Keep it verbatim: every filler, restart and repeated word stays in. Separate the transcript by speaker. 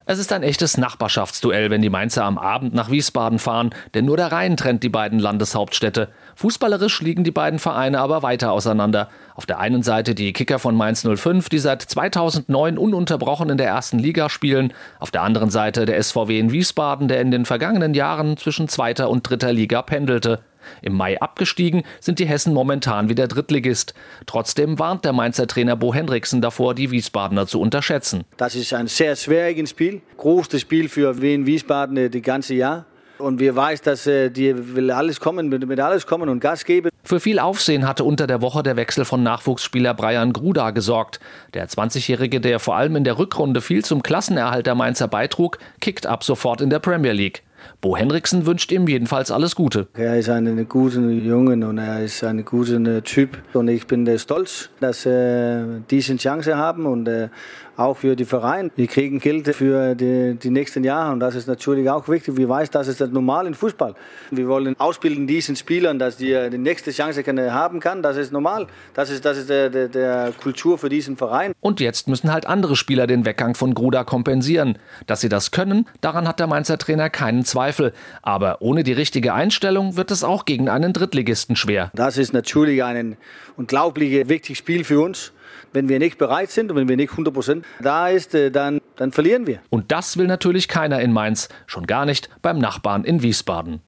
Speaker 1: Es ist ein echtes Nachbarschaftsduell, wenn die Mainzer am Abend nach Wiesbaden fahren, denn nur der Rhein trennt die beiden Landeshauptstädte. Fußballerisch liegen die beiden Vereine aber weiter auseinander. Auf der einen Seite die Kicker von Mainz null fünf, die seit zweitausendneun ununterbrochen in der ersten Liga spielen. Auf der anderen Seite der S V W in Wiesbaden, der in den vergangenen Jahren zwischen zweiter und dritter Liga pendelte. Im Mai abgestiegen sind die Hessen momentan wieder Drittligist. Trotzdem warnt der Mainzer Trainer Bo Hendricksen davor, die Wiesbadener zu unterschätzen.
Speaker 2: Das ist ein sehr schwieriges Spiel. Großes Spiel für Wien Wiesbaden das ganze Jahr. Und wir weiß, dass die will alles kommen, mit alles kommen und Gas geben.
Speaker 1: Für viel Aufsehen hatte unter der Woche der Wechsel von Nachwuchsspieler Brian Gruda gesorgt. Der zwanzigjährige, der vor allem in der Rückrunde viel zum Klassenerhalt der Mainzer beitrug, kickt ab sofort in der Premier League. Bo Hendricksen wünscht ihm jedenfalls alles Gute.
Speaker 2: Er ist ein guter Junge und er ist ein guter Typ. Und ich bin stolz, dass wir diese Chance haben und auch für die Vereine. Wir kriegen Geld für die, die nächsten Jahre und das ist natürlich auch wichtig. Wir wissen, das ist das normal im Fußball. Wir wollen ausbilden diesen Spielern, dass die die nächste Chance haben kann. Das ist normal. Das ist, das ist der, der, der Kultur für diesen Verein.
Speaker 1: Und jetzt müssen halt andere Spieler den Weggang von Gruda kompensieren. Dass sie das können, daran hat der Mainzer Trainer keinen Zweifel. Aber ohne die richtige Einstellung wird es auch gegen einen Drittligisten schwer.
Speaker 2: Das ist natürlich ein unglaublich wichtiges Spiel für uns. Wenn wir nicht bereit sind und wenn wir nicht hundert Prozent da ist, dann, dann verlieren wir.
Speaker 1: Und das will natürlich keiner in Mainz, schon gar nicht beim Nachbarn in Wiesbaden.